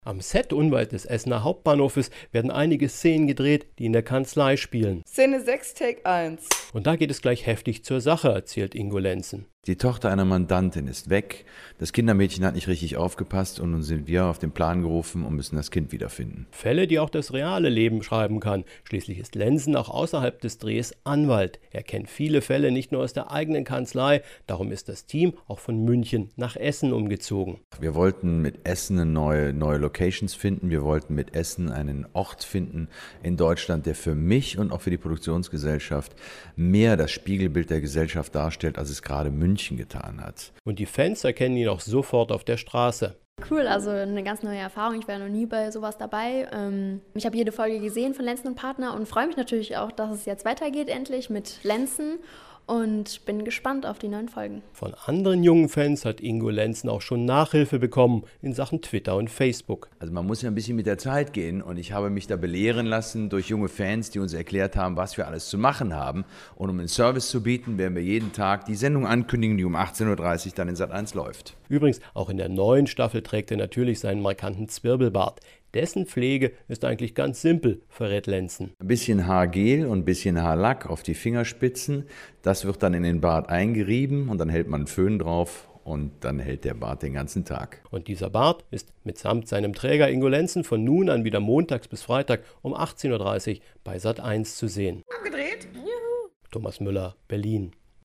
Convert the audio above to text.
Am Set unweit des Essener Hauptbahnhofes werden einige Szenen gedreht, die in der Kanzlei spielen. Szene 6, Take 1. Und da geht es gleich heftig zur Sache, erzählt Ingo Lenzen. Die Tochter einer Mandantin ist weg, das Kindermädchen hat nicht richtig aufgepasst und nun sind wir auf den Plan gerufen und müssen das Kind wiederfinden. Fälle, die auch das reale Leben schreiben kann. Schließlich ist Lenzen auch außerhalb des Drehs Anwalt. Er kennt viele Fälle nicht nur aus der eigenen Kanzlei, darum ist das Team auch von München nach Essen umgezogen. Wir wollten mit Essen neue Locations finden, wir wollten mit Essen einen Ort finden in Deutschland, der für mich und auch für die Produktionsgesellschaft mehr das Spiegelbild der Gesellschaft darstellt, als es gerade München getan hat. Und die Fans erkennen ihn auch sofort auf der Straße. Cool, also eine ganz neue Erfahrung. Ich war noch nie bei sowas dabei. Ich habe jede Folge gesehen von Lenzen und Partner und freue mich natürlich auch, dass es jetzt weitergeht endlich mit Lenzen und bin gespannt auf die neuen Folgen. Von anderen jungen Fans hat Ingo Lenzen auch schon Nachhilfe bekommen in Sachen Twitter und Facebook. Also man muss ja ein bisschen mit der Zeit gehen und ich habe mich da belehren lassen durch junge Fans, die uns erklärt haben, was wir alles zu machen haben. Und um einen Service zu bieten, werden wir jeden Tag die Sendung ankündigen, die um 18:30 Uhr dann in Sat.1 läuft. Übrigens, auch in der neuen Staffel trägt er natürlich seinen markanten Zwirbelbart. Dessen Pflege ist eigentlich ganz simpel, verrät Lenzen. Ein bisschen Haargel und ein bisschen Haarlack auf die Fingerspitzen. Das wird dann in den Bart eingerieben und dann hält man einen Föhn drauf und dann hält der Bart den ganzen Tag. Und dieser Bart ist mitsamt seinem Träger Ingo Lenzen von nun an wieder montags bis Freitag um 18:30 Uhr bei Sat.1 zu sehen. Abgedreht? Thomas Müller, Berlin.